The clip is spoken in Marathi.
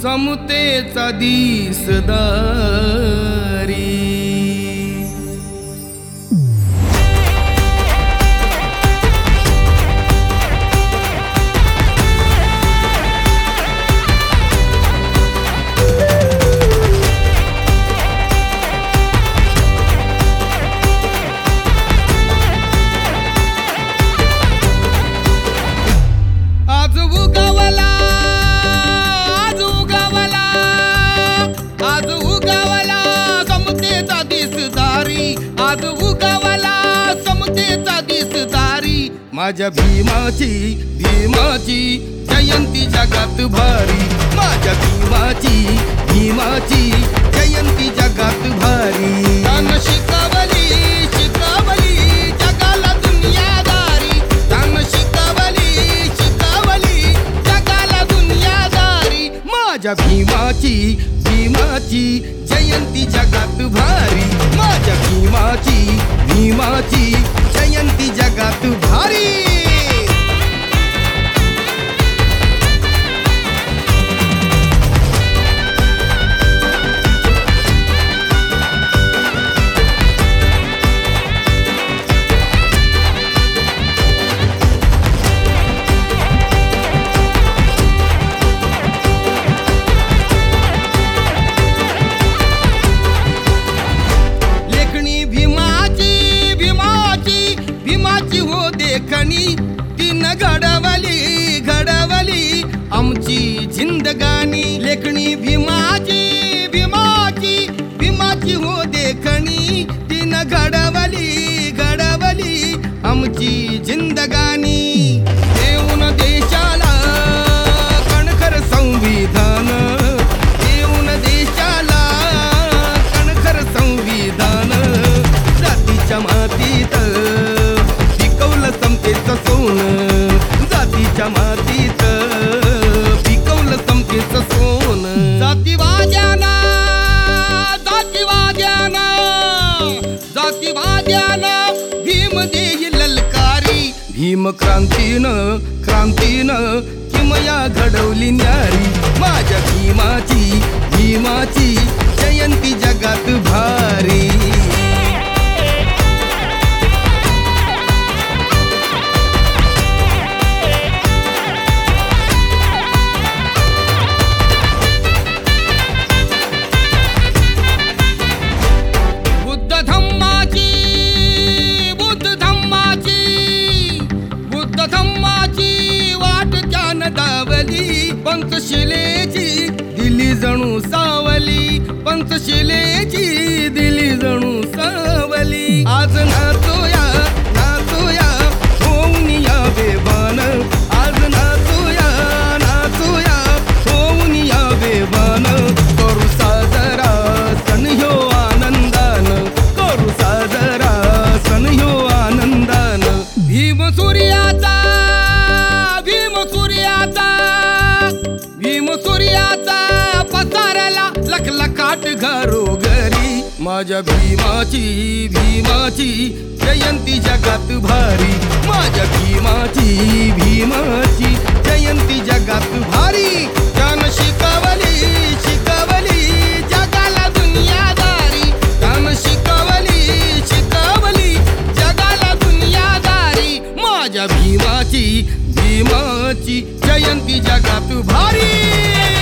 समतेचा दिसदारी। आज उगवला समतेचा दिसदारी, माझ्या भीमाची जयंती जगात भारी, माझ्या भीमाची जयंती जगात भारी। त्यानं शिकवली जगाला दुनियादारी, त्यानं शिकवली जगाला दुनियादारी, माझ्या भीमाची जयंती जगात भारी, माझ्या भीमाची जयंती जगात भारी। भीमाची हो देखणी, तिनं घडवली आमची जिंदगानी। लेखणी भीमाची हो देखणी, तिनं घडवली आमची जिंदगानी। देऊन देशाला कणखर संविधान, देऊन देशाला कणखर संविधान, जातीच्या मातीत पिकवलं समतेचं सोनं, जातीच्या मातीत पिकवलं समतेचं सोनं। जातीवाद्याना भीम देई ललकारी, भीम क्रांतीनं किमया घडवली न्यारी, माझ्या भीमाची जयंती जगात भारी। बुद्ध धम्माची वाट त्यानं दावली, पंचशिलेची दिली जणू सावली, पंचशिलेची दिली जणू सावली। आज नाचूया होऊन या बेभान, आज नाचूया होऊन या बेभान। करू साजरा सण ह्यो आनंदान, करू साजरा सण ह्यो आनंदान। भीम सूर्याचा पसारला लखलखाट घरोघरी, माझ्या भीमाची जयंती जगात भारी, माझ्या भीमाची जयंती जगात भारी। त्यानं शिकवली जगाला दुनियादारी, त्यानं शिकवली जगाला दुनियादारी, माझ्या भीमाची जयंती जगात भारी।